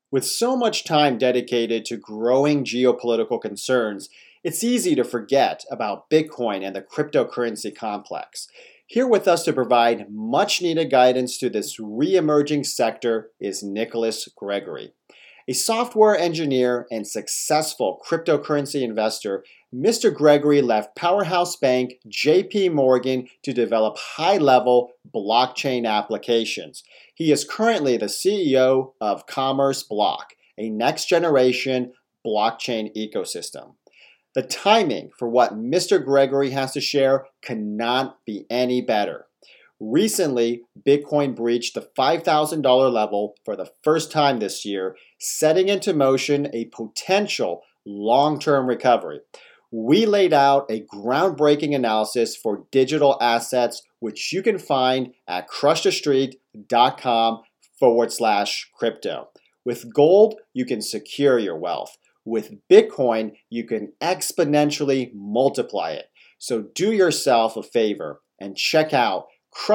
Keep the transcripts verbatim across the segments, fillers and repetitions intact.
With so much time dedicated to growing geopolitical concerns, it's easy to forget about Bitcoin and the cryptocurrency complex. Here with us to provide much needed guidance to this re-emerging sector is Nicholas Gregory. A software engineer and successful cryptocurrency investor, Mister Gregory left powerhouse bank J P Morgan to develop high-level blockchain applications. He is currently the C E O of Commerce Block, a next-generation blockchain ecosystem. The timing for what Mister Gregory has to share cannot be any better. Recently, Bitcoin breached the five thousand dollars level for the first time this year, setting into motion a potential long-term recovery. We laid out a groundbreaking analysis for digital assets, which you can find at crushthestreet.com forward slash crypto. With gold, you can secure your wealth. With Bitcoin, you can exponentially multiply it. So do yourself a favor and check out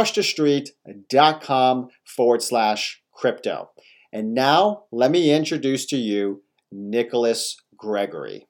crushthestreet.com forward slash crypto. And now, let me introduce to you Nicholas Gregory.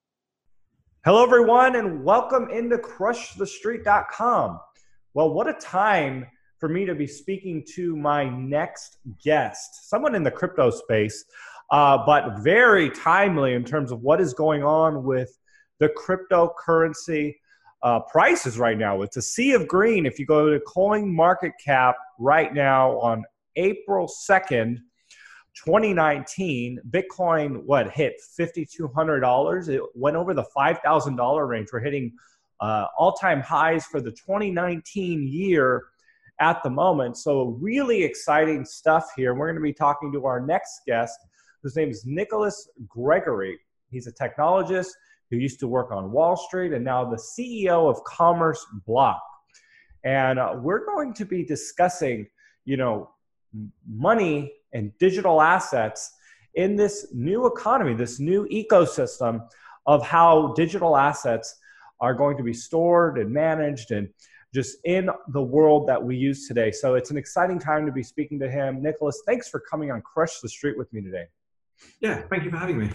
Hello, everyone, and welcome into crush the street dot com. Well, what a time for me to be speaking to my next guest, someone in the crypto space, uh, but very timely in terms of what is going on with the cryptocurrency uh, prices right now. It's a sea of green. If you go to CoinMarketCap right now on April second, twenty nineteen, Bitcoin, what, hit five thousand two hundred dollars. It went over the five thousand dollars range. We're hitting uh, all-time highs for the twenty nineteen year at the moment. So really exciting stuff here. We're going to be talking to our next guest, whose name is Nicholas Gregory. He's a technologist who used to work on Wall Street and now the C E O of Commerce Block. And uh, we're going to be discussing, you know, money and digital assets in this new economy, this new ecosystem of how digital assets are going to be stored and managed and just in the world that we use today. So it's an exciting time to be speaking to him. Nicholas, thanks for coming on Crush the Street with me today. Yeah, thank you for having me.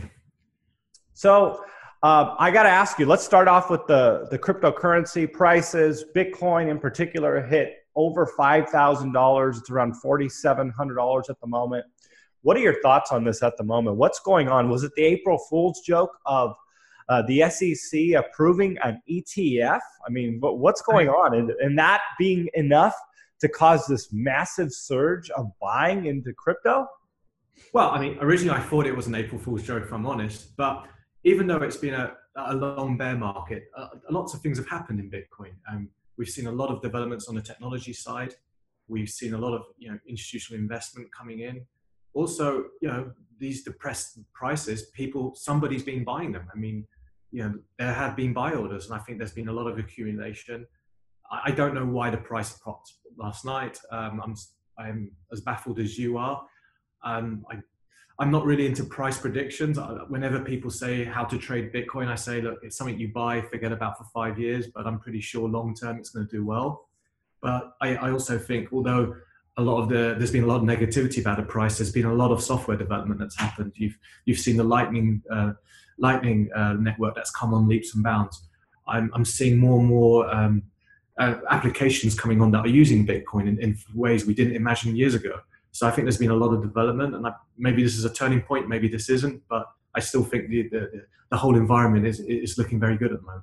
So uh, I got to ask you, let's start off with the, the cryptocurrency prices. Bitcoin in particular hit over five thousand dollars. It's around four thousand seven hundred dollars at the moment. What are your thoughts on this at the moment? What's going on? Was it the April Fool's joke of uh, the S E C approving an E T F? I mean, what's going on? And, and that being enough to cause this massive surge of buying into crypto? Well, I mean, originally I thought it was an April Fool's joke, if I'm honest. But even though it's been a, a long bear market, uh, lots of things have happened in Bitcoin. Um, We've seen a lot of developments on the technology side. We've seen a lot of, you know, institutional investment coming in. Also, you know, these depressed prices, people, somebody's been buying them. I mean, you know, there have been buy orders, and I think there's been a lot of accumulation. I, I don't know why the price popped last night. Um, I'm, I'm as baffled as you are. Um, I, I'm not really into price predictions. Whenever people say how to trade Bitcoin, I say, look, it's something you buy, forget about for five years, but I'm pretty sure long-term it's going to do well. But I, I also think, although a lot of the, there's been a lot of negativity about the price, there's been a lot of software development that's happened. You've, you've seen the Lightning, uh, Lightning uh, network that's come on leaps and bounds. I'm, I'm seeing more and more um, uh, applications coming on that are using Bitcoin in, in ways we didn't imagine years ago. So I think there's been a lot of development, and I, maybe this is a turning point, maybe this isn't, but I still think the the, the whole environment is is looking very good at the moment.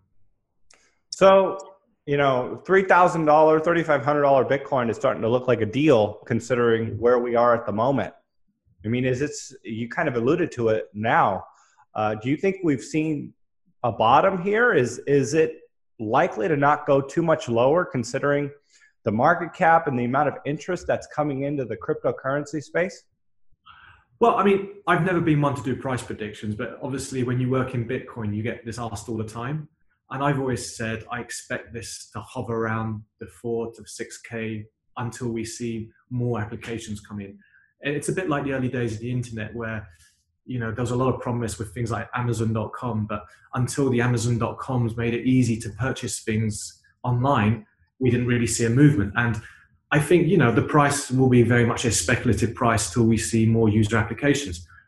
So, you know, three thousand dollars, three thousand five hundred dollars Bitcoin is starting to look like a deal considering where we are at the moment. I mean, is it, you kind of alluded to it now. Uh, do you think we've seen a bottom here? Is is it likely to not go too much lower considering the market cap and the amount of interest that's coming into the cryptocurrency space? Well, I mean, I've never been one to do price predictions, but obviously when you work in Bitcoin, you get this asked all the time. And I've always said, I expect this to hover around the four to six K until we see more applications come in. And it's a bit like the early days of the internet where, you know, there was a lot of promise with things like Amazon dot com, but until the Amazon dot coms made it easy to purchase things online, we didn't really see a movement. And I think, you know, the price will be very much a speculative price till we see more user applications.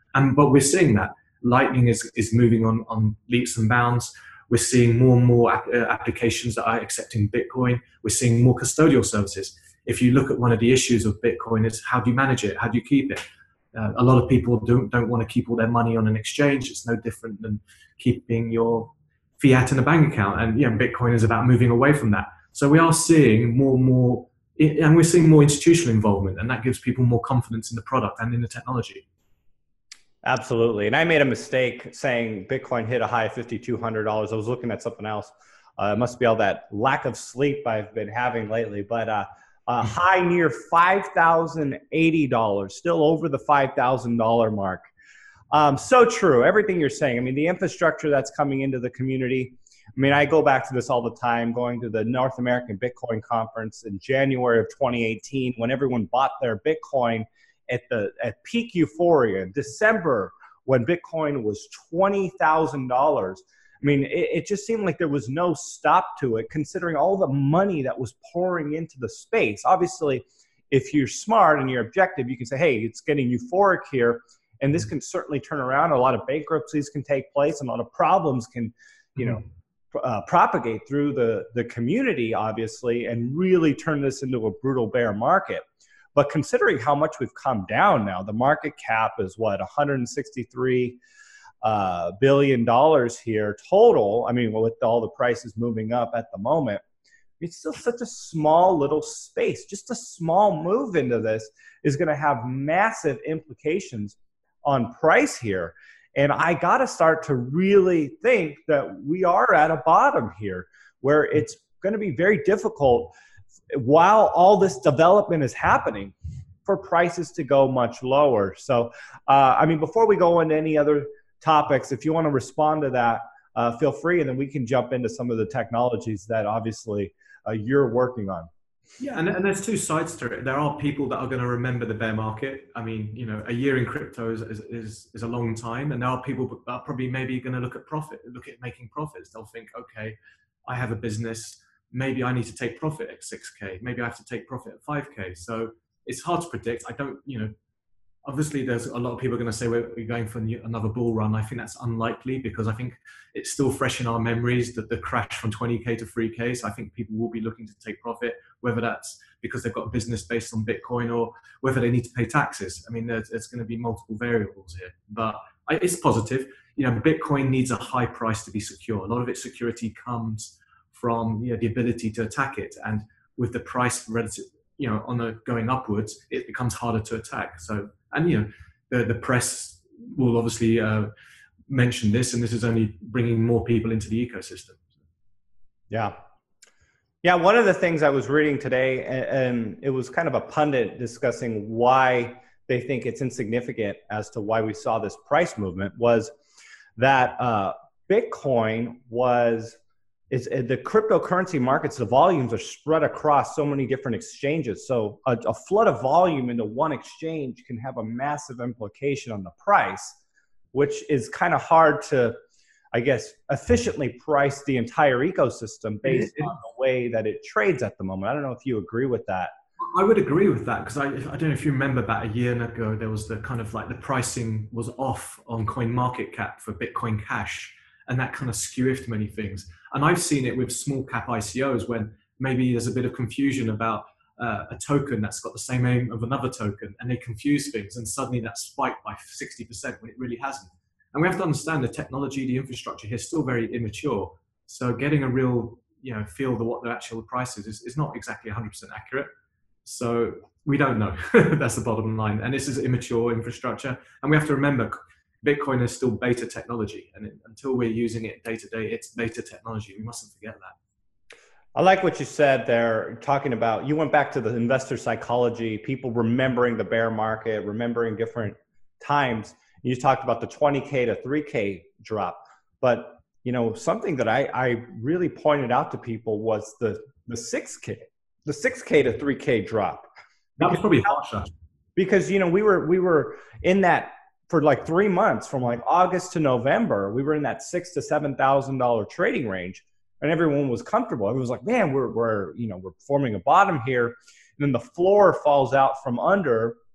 And but we're seeing that Lightning is is moving on on leaps and bounds. We're seeing more and more ap- uh, applications that are accepting Bitcoin. We're seeing more custodial services. If you look at one of the issues of Bitcoin, is how do you manage it? How do you keep it? Uh, a lot of people don't don't want to keep all their money on an exchange. It's no different than keeping your fiat in a bank account. And yeah, Bitcoin is about moving away from that. So we are seeing more and more, and we're seeing more institutional involvement, and that gives people more confidence in the product and in the technology. Absolutely. And I made a mistake saying Bitcoin hit a high of five thousand two hundred dollars. I was looking at something else. Uh, it must be all that lack of sleep I've been having lately. But uh, a high near five thousand eighty dollars, still over the five thousand dollars mark. Um, so true. Everything you're saying. I mean, the infrastructure that's coming into the community. I mean, I go back to this all the time, going to the North American Bitcoin Conference in January of twenty eighteen, when everyone bought their Bitcoin at the at peak euphoria. In December, when Bitcoin was twenty thousand dollars. I mean, it, it just seemed like there was no stop to it, considering all the money that was pouring into the space. Obviously, if you're smart and you're objective, you can say, hey, it's getting euphoric here, and this can certainly turn around. A lot of bankruptcies can take place, and a lot of problems can, you know, uh, propagate through the, the community, obviously, and really turn this into a brutal bear market. But considering how much we've come down now, the market cap is what, one hundred sixty-three uh, billion dollars here total. I mean, with all the prices moving up at the moment, it's still such a small little space. Just a small move into this is going to have massive implications on price here. And I got to start to really think that we are at a bottom here, where it's going to be very difficult while all this development is happening for prices to go much lower. So, uh, I mean, before we go into any other topics, if you want to respond to that, uh, feel free, and then we can jump into some of the technologies that obviously uh, you're working on. Yeah, and, and there's two sides to it. There are people that are going to remember the bear market. I mean, you know, a year in crypto is, is, is a long time, and there are people that are probably maybe going to look at profit, look at making profits. They'll think, okay, I have a business. Maybe I need to take profit at six K. Maybe I have to take profit at five K. So it's hard to predict. I don't, you know, obviously there's a lot of people are going to say we're going for another bull run. I think that's unlikely, because I think it's still fresh in our memories that the crash from twenty K to three K. So I think people will be looking to take profit, whether that's because they've got a business based on Bitcoin or whether they need to pay taxes. I mean, there's, there's going to be multiple variables here, but I, it's positive. You know, Bitcoin needs a high price to be secure. A lot of its security comes from, you know, the ability to attack it, and with the price relative, you know, on the going upwards, it becomes harder to attack. So, and you know, the the press will obviously uh, mention this, and this is only bringing more people into the ecosystem. Yeah, yeah. One of the things I was reading today, and, and it was kind of a pundit discussing why they think it's insignificant as to why we saw this price movement, was that uh, Bitcoin was. Is the cryptocurrency markets, the volumes are spread across so many different exchanges. So a, a flood of volume into one exchange can have a massive implication on the price, which is kind of hard to, I guess, efficiently price the entire ecosystem based on the way that it trades at the moment. I don't know if you agree with that. I would agree with that, because I, I don't know if you remember about a year ago, there was the kind of like the pricing was off on CoinMarketCap for Bitcoin Cash. And that kind of skewiffed many things. And I've seen it with small cap I C Os when maybe there's a bit of confusion about uh, a token that's got the same name of another token, and they confuse things, and suddenly that's spiked by sixty percent when it really hasn't. And we have to understand the technology, the infrastructure here is still very immature. So getting a real, you know, feel of what the actual price is, is, is not exactly one hundred percent accurate. So we don't know. That's the bottom line. And this is immature infrastructure. And we have to remember, Bitcoin is still beta technology, and it, until we're using it day to day, it's beta technology. We mustn't forget that. I like what you said there, talking about, you went back to the investor psychology, people remembering the bear market, remembering different times. You talked about the twenty K to three K drop, but you know, something that I, I really pointed out to people was the, the six K, the six K to three K drop. That was probably harsher. Because, you know, we were, we were in that, for like three months, from like August to November, we were in that six to seven thousand dollar trading range, and everyone was comfortable. Everyone was like, "Man, we're we're you know we're forming a bottom here," and then the floor falls out from under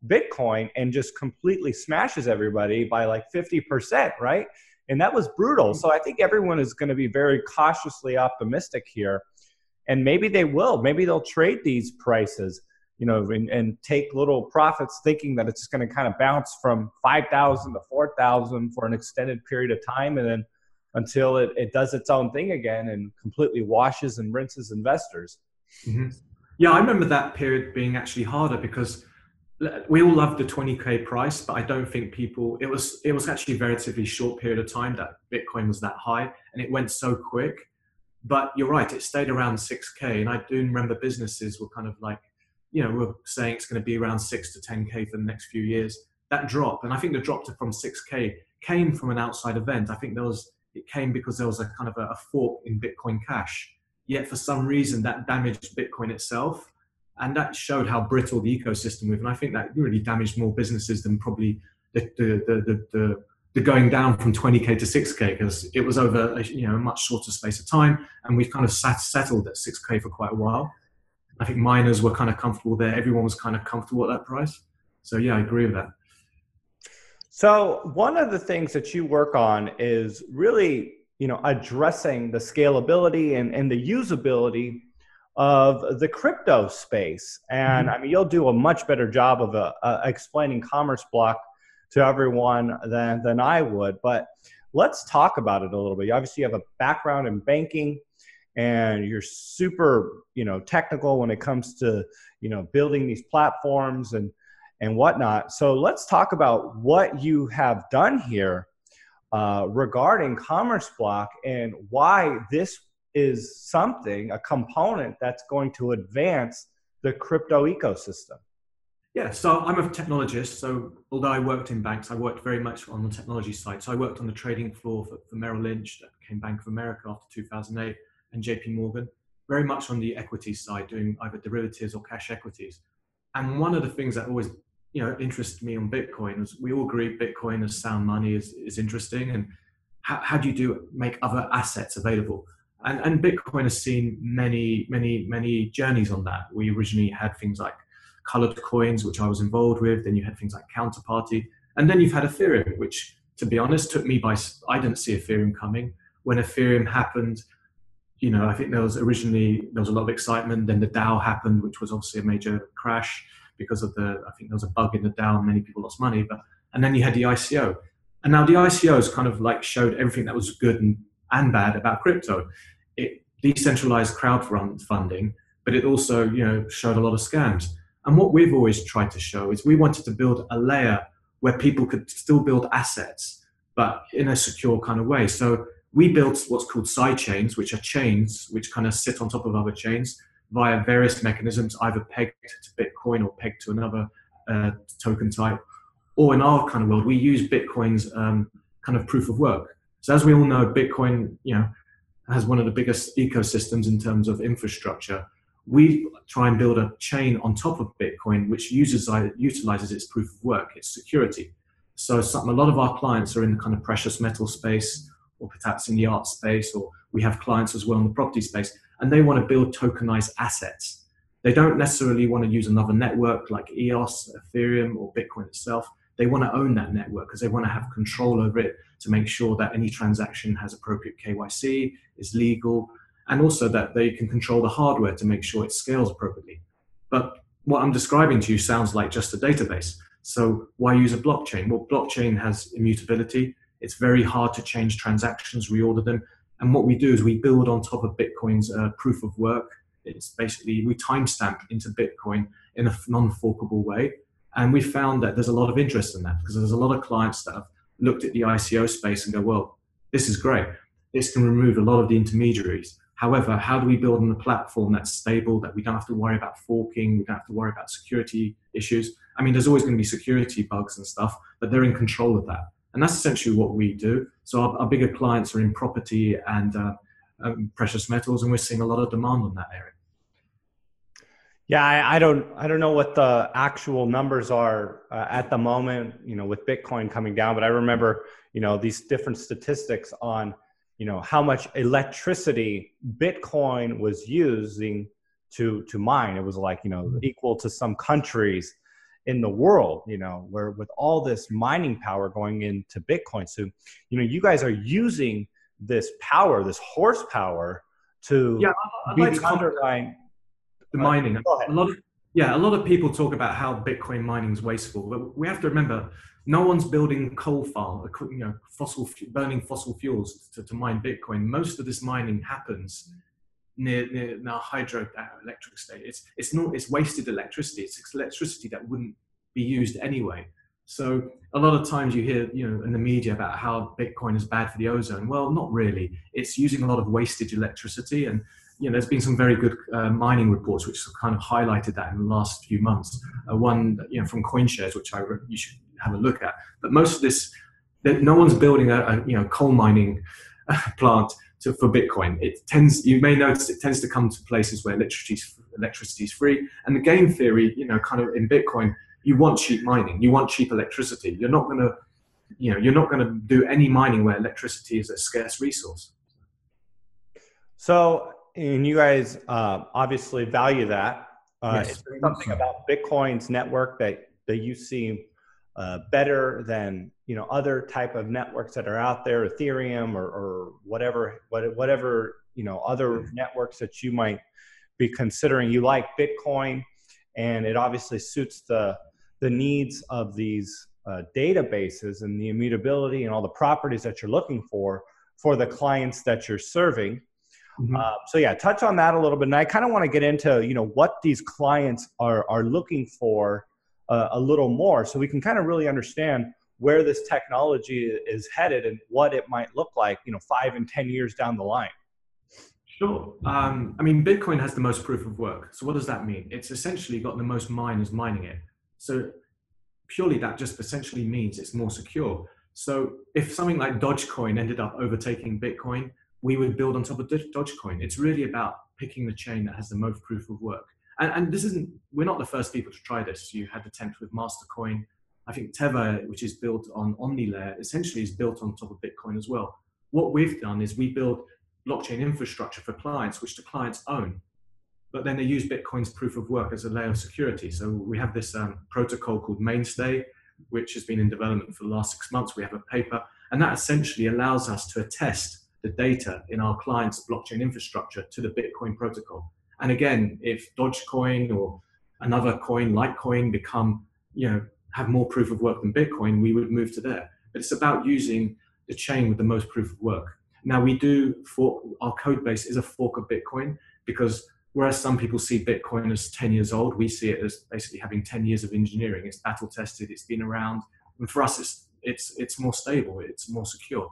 Bitcoin and just completely smashes everybody by like fifty percent, right? And that was brutal. So I think everyone is going to be very cautiously optimistic here. And maybe they will. Maybe they'll trade these prices, you know, and, and take little profits thinking that it's just going to kind of bounce from five thousand to four thousand for an extended period of time. And then until it, it does its own thing again and completely washes and rinses investors. Mm-hmm. Yeah, I remember that period being actually harder because we all loved the twenty K price, but I don't think people, it was it was actually a relatively short period of time that Bitcoin was that high and it went so quick. But you're right, it stayed around six K. And I do remember businesses were kind of like, you know, we're saying it's going to be around six to ten K for the next few years. That drop, and I think the drop to from six K came from an outside event. I think there was, it came because there was a kind of a, a fork in Bitcoin Cash. Yet for some reason that damaged Bitcoin itself. And that showed how brittle the ecosystem was. And I think that really damaged more businesses than probably the the the, the, the, the going down from twenty K to six K, because it was over a, you know, a much shorter space of time. And we've kind of sat, settled at six K for quite a while. I think miners were kind of comfortable there. Everyone was kind of comfortable at that price. So yeah, I agree with that. So one of the things that you work on is really, you know, addressing the scalability and, and the usability of the crypto space. And mm-hmm. I mean, you'll do a much better job of uh, uh, explaining Commerce Block to everyone than, than I would. But let's talk about it a little bit. You obviously have a background in banking and you're super, you know, technical when it comes to, you know, building these platforms and, and whatnot. So let's talk about what you have done here uh, regarding Commerce Block and why this is something, a component that's going to advance the crypto ecosystem. Yeah, so I'm a technologist. So although I worked in banks, I worked very much on the technology side. So I worked on the trading floor for, for Merrill Lynch, that became Bank of America after two thousand eight, and J P Morgan, very much on the equity side, doing either derivatives or cash equities. And one of the things that always, you know, interested me on Bitcoin is we all agree Bitcoin as sound money is, is interesting. And how, how do you do make other assets available? And, and Bitcoin has seen many, many, many journeys on that. We originally had things like colored coins, which I was involved with. Then you had things like Counterparty. And then you've had Ethereum, which, to be honest, took me by, I didn't see Ethereum coming. When Ethereum happened, you know, I think there was originally, there was a lot of excitement. Then the DAO happened, which was obviously a major crash because of the, I think there was a bug in the DAO and many people lost money. But, and then you had the I C O. And now the I C Os kind of like showed everything that was good and, and bad about crypto. It decentralized crowdfunding, but it also, you know, showed a lot of scams. And what we've always tried to show is we wanted to build a layer where people could still build assets, but in a secure kind of way. So we built what's called side chains, which are chains which kind of sit on top of other chains via various mechanisms, either pegged to Bitcoin or pegged to another uh, token type. Or in our kind of world, we use Bitcoin's um, kind of proof of work. So as we all know, Bitcoin, you know, has one of the biggest ecosystems in terms of infrastructure. We try and build a chain on top of Bitcoin, which uses, utilizes its proof of work, its security. So some, a lot of our clients are in the kind of precious metal space, or perhaps in the art space, or we have clients as well in the property space, and they want to build tokenized assets. They don't necessarily want to use another network like E O S, Ethereum, or Bitcoin itself. They want to own that network because they want to have control over it to make sure that any transaction has appropriate K Y C, is legal, and also that they can control the hardware to make sure it scales appropriately. But what I'm describing to you sounds like just a database. So why use a blockchain? Well, blockchain has immutability. It's very hard to change transactions, reorder them. And what we do is we build on top of Bitcoin's uh, proof of work. It's basically, we timestamp into Bitcoin in a non-forkable way. And we found that there's a lot of interest in that because there's a lot of clients that have looked at the I C O space and go, well, this is great. This can remove a lot of the intermediaries. However, how do we build on a platform that's stable, that we don't have to worry about forking, we don't have to worry about security issues? I mean, there's always going to be security bugs and stuff, but they're in control of that. And that's essentially what we do. So our, our bigger clients are in property and uh, um, precious metals, and we're seeing a lot of demand on that area. Yeah, I, I don't, I don't know what the actual numbers are uh, at the moment, you know, with Bitcoin coming down. But I remember, you know, these different statistics on, you know, how much electricity Bitcoin was using to to mine. It was like, you know, equal to some countries. in the world, you know, where with all this mining power going into Bitcoin. So, you know, you guys are using this power, this horsepower to yeah, I'd be like the to comment underlying. the uh, mining. Go ahead. A lot of yeah, a lot of people talk about how Bitcoin mining is wasteful, but we have to remember no one's building coal farm, you know, fossil burning fossil fuels to, to mine Bitcoin. Most of this mining happens near near, near hydroelectric state. It's it's not it's wasted electricity. It's electricity that wouldn't be used anyway. So a lot of times you hear, you know, in the media about how Bitcoin is bad for the ozone. Well, not really. It's using a lot of wastage electricity, and you know, there's been some very good uh, mining reports which have kind of highlighted that in the last few months. Uh, one, you know, from CoinShares, which I re- you should have a look at. But most of this, that no one's building a, a you know coal mining plant to, for Bitcoin. It tends, you may notice, it tends to come to places where electricity electricity is free. And the game theory, you know, kind of in Bitcoin, you want cheap mining, you want cheap electricity. You're not going to, you know, you're not going to do any mining where electricity is a scarce resource. So, and you guys uh, obviously value that. Uh, Yes, is there something about Bitcoin's network that, that you see uh, better than, you know, other type of networks that are out there, Ethereum or, or whatever, whatever, you know, other networks that you might be considering? You like Bitcoin, and it obviously suits the the needs of these uh, databases and the immutability and all the properties that you're looking for for the clients that you're serving. Mm-hmm. Uh, so yeah, touch on that a little bit. And I kind of want to get into, you know, what these clients are, are looking for uh, a little more, so we can kind of really understand where this technology is headed and what it might look like, you know, five and ten years down the line. Sure. Um, I mean, Bitcoin has the most proof of work. So what does that mean? It's essentially got the most miners mining it. So purely that just essentially means it's more secure. So if something like Dogecoin ended up overtaking Bitcoin, we would build on top of Dogecoin. It's really about picking the chain that has the most proof of work. And, and this isn't, we're not the first people to try this. You had the attempt with Mastercoin. I think Tether, which is built on OmniLayer, essentially is built on top of Bitcoin as well. What we've done is we build blockchain infrastructure for clients, which the clients own, but then they use Bitcoin's proof of work as a layer of security. So we have this um, protocol called Mainstay, which has been in development for the last six months. We have a paper, and that essentially allows us to attest the data in our client's blockchain infrastructure to the Bitcoin protocol. And again, if Dogecoin or another coin, Litecoin, become, you know, have more proof of work than Bitcoin, we would move to there. But it's about using the chain with the most proof of work. Now we do, for our code base is a fork of Bitcoin, because whereas some people see Bitcoin as ten years old, we see it as basically having ten years of engineering. It's battle tested, it's been around. And for us, it's, it's, it's more stable, it's more secure.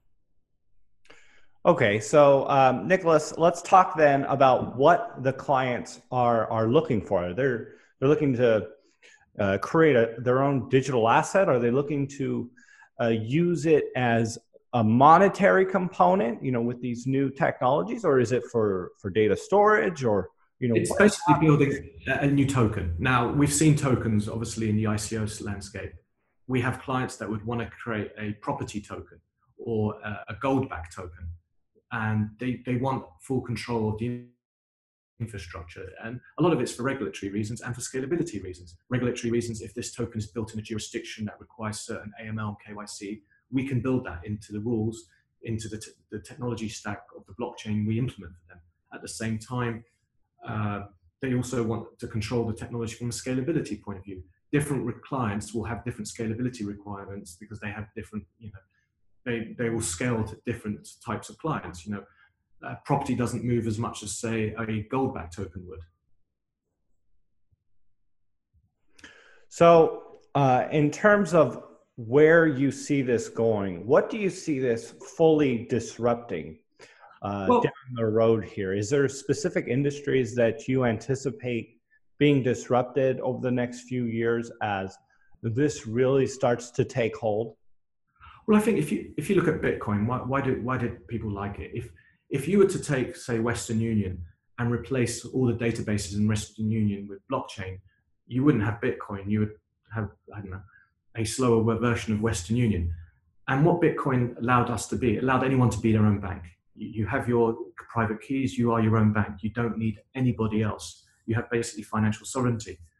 Okay, so um, Nicholas, let's talk then about what the clients are are looking for. They're they're looking to uh, create a, their own digital asset. Are they looking to uh, use it as a monetary component, you know, with these new technologies, or is it for for data storage, or you know? It's basically building a new token. Now we've seen tokens obviously in the I C O landscape. We have clients that would want to create a property token or a, a gold-backed token. And they, they want full control of the infrastructure. And a lot of it's for regulatory reasons and for scalability reasons. Regulatory reasons, if this token is built in a jurisdiction that requires certain A M L and K Y C, we can build that into the rules, into the, t- the technology stack of the blockchain we implement for them. At the same time, uh, they also want to control the technology from a scalability point of view. Different clients will have different scalability requirements because they have different, you know, They, they will scale to different types of clients. You know, uh, property doesn't move as much as, say, a gold-backed token would. So, uh, in terms of where you see this going, what do you see this fully disrupting uh, Well, down the road here? Is there specific industries that you anticipate being disrupted over the next few years as this really starts to take hold? Well, I think if you if you look at Bitcoin, why why did why did people like it? If if you were to take, say, Western Union and replace all the databases in Western Union with blockchain, you wouldn't have Bitcoin. You would have, I don't know, a slower version of Western Union. And what Bitcoin allowed us to be, it allowed anyone to be their own bank. You, you have your private keys. You are your own bank. You don't need anybody else. You have basically financial sovereignty.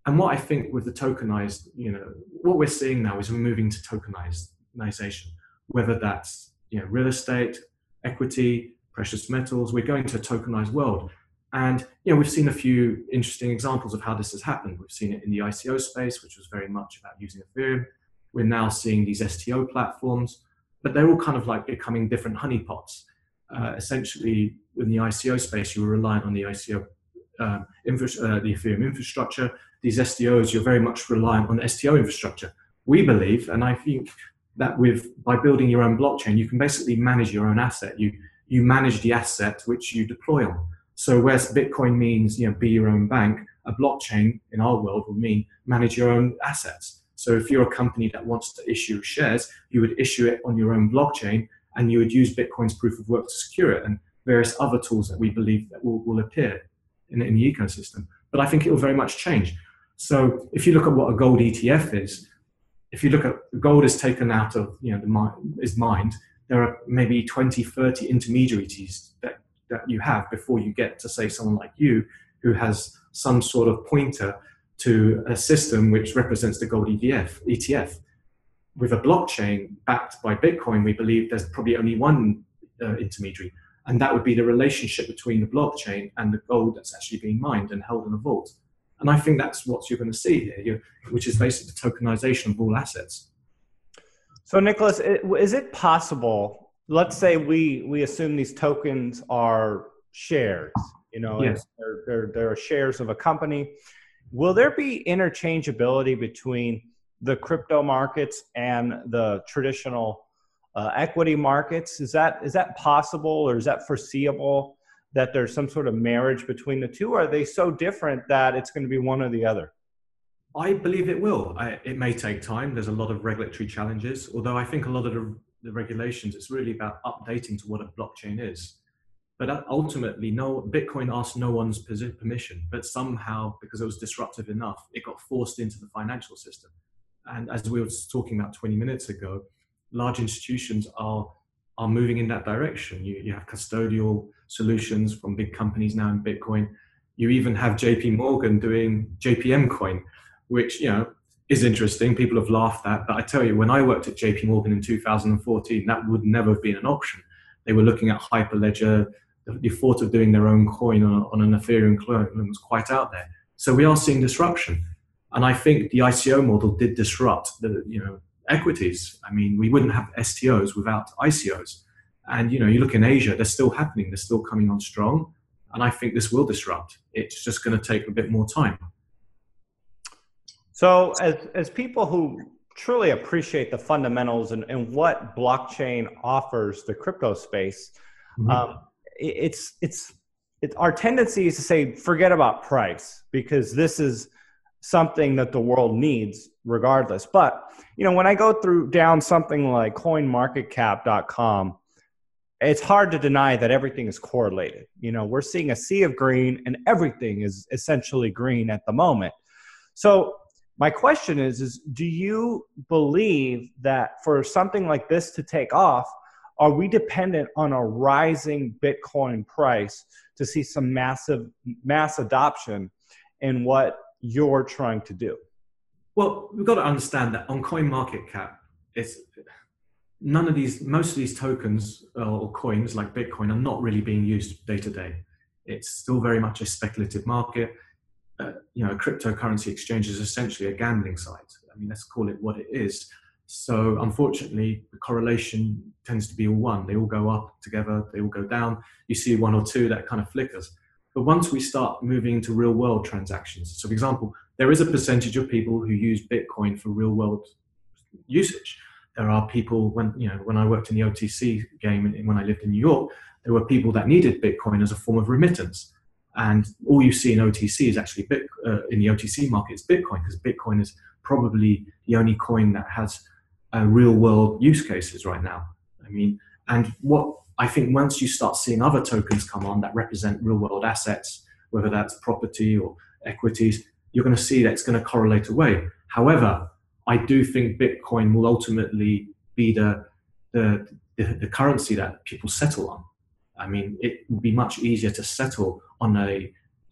And what I think with the tokenized, you know, what we're seeing now is we're moving to tokenization, whether that's, you know, real estate, equity, precious metals. We're going to a tokenized world. And, you know, we've seen a few interesting examples of how this has happened. We've seen it in the I C O space, which was very much about using Ethereum. We're now seeing these S T O platforms, but they're all kind of like becoming different honeypots. Uh, essentially, in the I C O space, you were reliant on the I C O, um, infra- uh, the Ethereum infrastructure. These S T Os, you're very much reliant on S T O infrastructure. We believe, and I think that with by building your own blockchain, you can basically manage your own asset. You you manage the asset which you deploy on. So whereas Bitcoin means, you know, be your own bank, a blockchain in our world will mean manage your own assets. So if you're a company that wants to issue shares, you would issue it on your own blockchain, and you would use Bitcoin's proof of work to secure it, and various other tools that we believe that will, will appear in, in the ecosystem. But I think it will very much change. So if you look at what a gold E T F is, if you look at gold is taken out of, you know, the mind, is mined, there are maybe twenty, thirty intermediaries that, that you have before you get to, say, someone like you who has some sort of pointer to a system which represents the gold E T F. E T F. With a blockchain backed by Bitcoin, we believe there's probably only one uh, intermediary, and that would be the relationship between the blockchain and the gold that's actually being mined and held in a vault. And I think that's what you're going to see here, which is basically the tokenization of all assets. So, Nicholas, is it possible, let's say we, we assume these tokens are shares, you know, yes. they're, they're, they're shares of a company. Will there be interchangeability between the crypto markets and the traditional uh, equity markets? Is that is that possible, or is that foreseeable that there's some sort of marriage between the two? Or are they so different that it's going to be one or the other? I believe it will. I, it may take time. There's a lot of regulatory challenges, although I think a lot of the, the regulations, it's really about updating to what a blockchain is. But ultimately, no, Bitcoin asked no one's permission, but somehow, because it was disruptive enough, it got forced into the financial system. And as we were talking about twenty minutes ago, large institutions are are moving in that direction. You, you have custodial solutions from big companies now in Bitcoin. You even have J P Morgan doing J P M coin, which, you know, is interesting. People have laughed at, but I tell you, when I worked at J P Morgan in two thousand fourteen, that would never have been an option. They were looking at Hyperledger. The thought of doing their own coin on, on an Ethereum clone was quite out there. So we are seeing disruption. And I think the I C O model did disrupt the, you know, equities. I mean, we wouldn't have S T Os without I C Os. And, you know, you look in Asia, they're still happening. They're still coming on strong. And I think this will disrupt. It's just going to take a bit more time. So as, as people who truly appreciate the fundamentals and, and what blockchain offers the crypto space, mm-hmm. um, it's, it's, it's our tendency is to say, forget about price, because this is something that the world needs regardless. But, you know, when I go through down something like coin market cap dot com, it's hard to deny that everything is correlated. You know, we're seeing a sea of green, and everything is essentially green at the moment. So my question is, is do you believe that for something like this to take off, are we dependent on a rising Bitcoin price to see some massive mass adoption in what you're trying to do? Well, we've got to understand that on CoinMarketCap, it's none of these, most of these tokens or coins like Bitcoin are not really being used day to day. It's still very much a speculative market. Uh, you know, a cryptocurrency exchange is essentially a gambling site. I mean, let's call it what it is. So unfortunately, the correlation tends to be all one. They all go up together, they all go down. You see one or two that kind of flickers. But once we start moving into real world transactions, so for example, there is a percentage of people who use Bitcoin for real world usage. There are people, when, you know, when I worked in the O T C game and when I lived in New York, there were people that needed Bitcoin as a form of remittance. And all you see in O T C is actually, Bit, uh, in the O T C market, is Bitcoin, because Bitcoin is probably the only coin that has uh, real world use cases right now. I mean, and what I think once you start seeing other tokens come on that represent real world assets, whether that's property or equities, you're going to see that it's going to correlate away. However, I do think Bitcoin will ultimately be the, the, the, the currency that people settle on. I mean, it will be much easier to settle on a,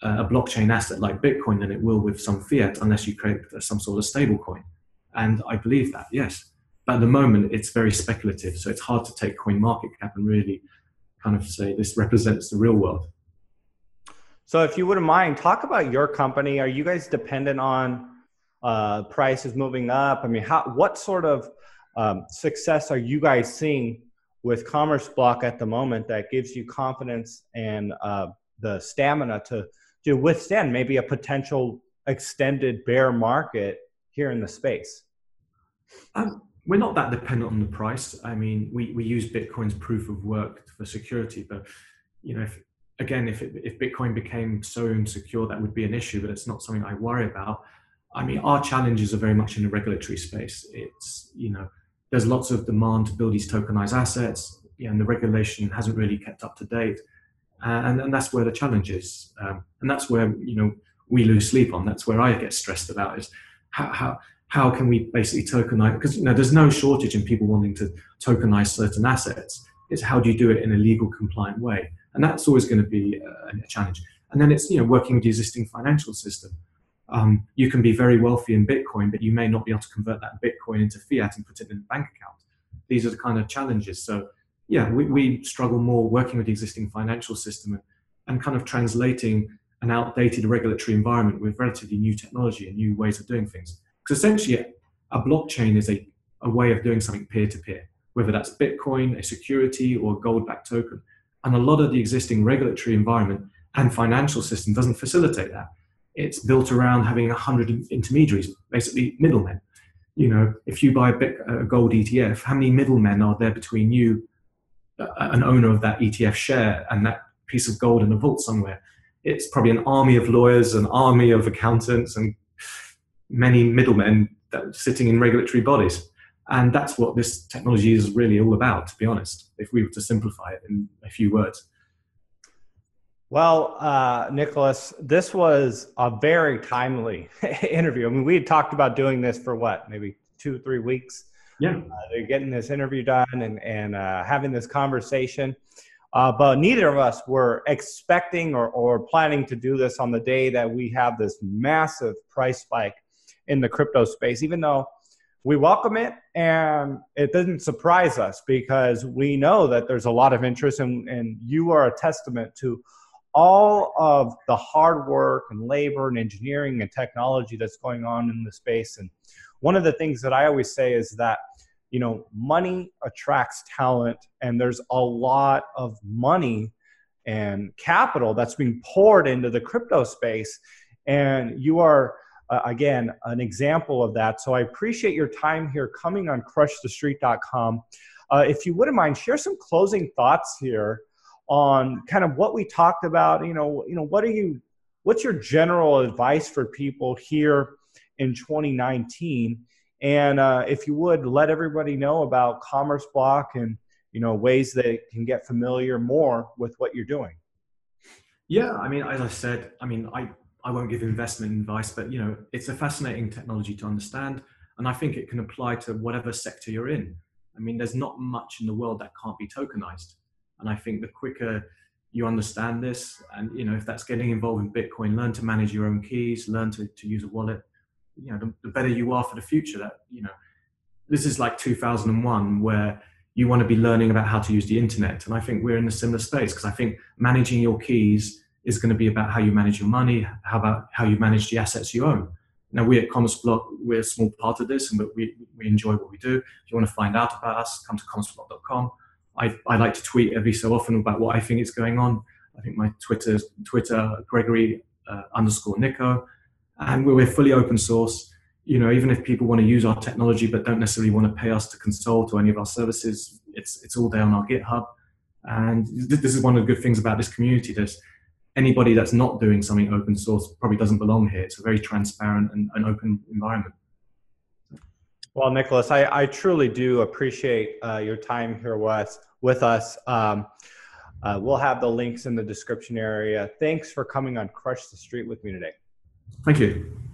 a blockchain asset like Bitcoin than it will with some fiat unless you create some sort of stable coin. And I believe that, yes. But at the moment, it's very speculative. So it's hard to take coin market cap and really kind of say this represents the real world. So if you wouldn't mind, talk about your company. Are you guys dependent on uh, prices moving up? I mean, how, what sort of um, success are you guys seeing with Commerce Block at the moment that gives you confidence and uh, the stamina to, to withstand maybe a potential extended bear market here in the space? Um, we're not that dependent on the price. I mean, we, we use Bitcoin's proof of work for security, but you know, if, again, if, it, if Bitcoin became so insecure, that would be an issue, but it's not something I worry about. I mean, our challenges are very much in the regulatory space. It's, you know, there's lots of demand to build these tokenized assets, you know, and the regulation hasn't really kept up to date. Uh, and, and that's where the challenge is. Um, and that's where, you know, we lose sleep on. That's where I get stressed about is how, how, how can we basically tokenize, because, you know, there's no shortage in people wanting to tokenize certain assets. It's how do you do it in a legal compliant way? And that's always going to be a, a challenge. And then it's, you know, working with the existing financial system. Um, you can be very wealthy in Bitcoin, but you may not be able to convert that Bitcoin into fiat and put it in a bank account. These are the kind of challenges. So yeah, we, we struggle more working with the existing financial system and, and kind of translating an outdated regulatory environment with relatively new technology and new ways of doing things. Because essentially a blockchain is a, a way of doing something peer-to-peer, whether that's Bitcoin, a security, or a gold-backed token. And a lot of the existing regulatory environment and financial system doesn't facilitate that. It's built around having a hundred intermediaries, basically middlemen. You know, if you buy a, bit, a gold E T F, how many middlemen are there between you, uh, an owner of that E T F share, and that piece of gold in a vault somewhere? It's probably an army of lawyers, an army of accountants, and many middlemen that are sitting in regulatory bodies. And that's what this technology is really all about, to be honest, if we were to simplify it in a few words. Well, uh, Nicholas, this was a very timely interview. I mean, we had talked about doing this for what, maybe two, three weeks? Yeah. Uh, they're getting this interview done and, and uh, having this conversation. Uh, but neither of us were expecting or, or planning to do this on the day that we have this massive price spike in the crypto space, even though we welcome it and it doesn't surprise us because we know that there's a lot of interest, and, and you are a testament to all of the hard work and labor and engineering and technology that's going on in the space. And one of the things that I always say is that, you know, money attracts talent, and there's a lot of money and capital that's being poured into the crypto space. And you are, uh, again, an example of that. So I appreciate your time here coming on crush the street dot com. Uh, if you wouldn't mind, share some closing thoughts here on kind of what we talked about. You know, you know, what are you, what's your general advice for people here in twenty nineteen? And uh, if you would, let everybody know about Commerce Block and, you know, ways they can get familiar more with what you're doing. Yeah, I mean, as I said, I mean, I, I won't give investment advice, but, you know, it's a fascinating technology to understand. And I think it can apply to whatever sector you're in. I mean, there's not much in the world that can't be tokenized. And I think the quicker you understand this, and, you know, if that's getting involved in Bitcoin, learn to manage your own keys, learn to, to use a wallet, you know, the, the better you are for the future. That, you know, this is like two thousand one where you want to be learning about how to use the internet. And I think we're in a similar space, because I think managing your keys is going to be about how you manage your money, how about how you manage the assets you own. Now, we at Commerce Block, we're a small part of this, and we, we enjoy what we do. If you want to find out about us, come to commerce block dot com. I, I like to tweet every so often about what I think is going on. I think my Twitter, Twitter Gregory uh, underscore Nico, and we're, we're fully open source. You know, even if people want to use our technology but don't necessarily want to pay us to consult or any of our services, it's it's all there on our GitHub. And th- this is one of the good things about this community. There's anybody that's not doing something open source probably doesn't belong here. It's a very transparent and, and open environment. Well, Nicholas, I, I truly do appreciate uh, your time here with, with us. Um, uh, we'll have the links in the description area. Thanks for coming on Crush the Street with me today. Thank you.